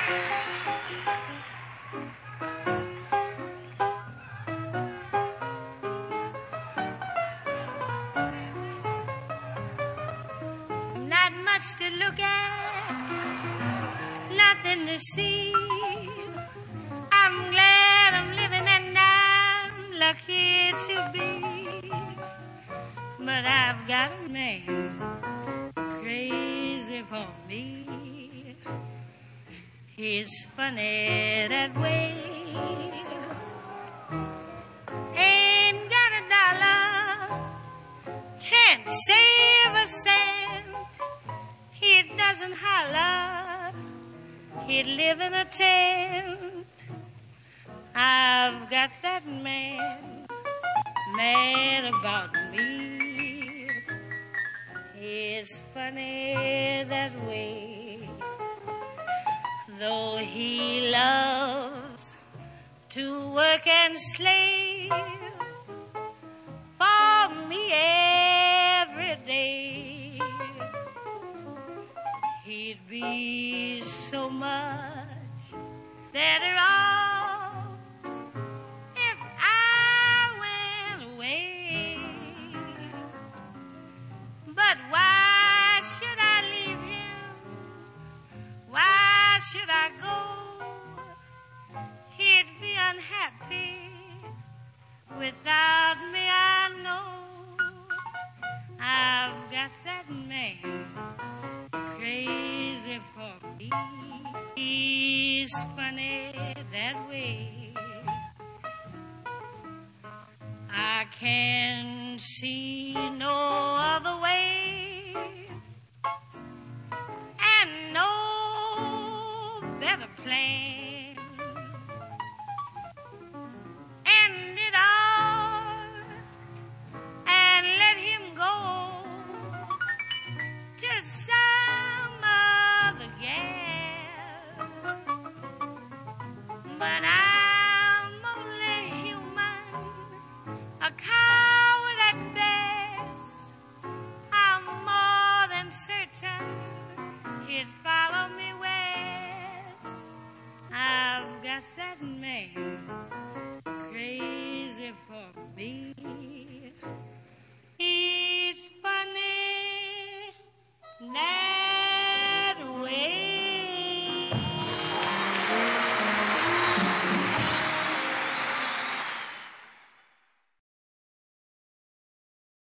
Not much to look at, nothing to see. I'm glad I'm living and I'm lucky to be. But I've got a man crazy for me. He's funny that way. Ain't got a dollar, can't save a cent. He doesn't holler, he'd live in a tent. I've got that man mad about me. He's funny that way. Though he loves to work and slave for me every day, he'd be so much better off if I went away. But why should I leave him? Why should I go? He'd be unhappy without me, I know. I've got that man crazy for me. He's funny that way. I can't see no other way, and no better plan. End it all and let him go to some other gal. But I'm only human, a coward at best. I'm more than certain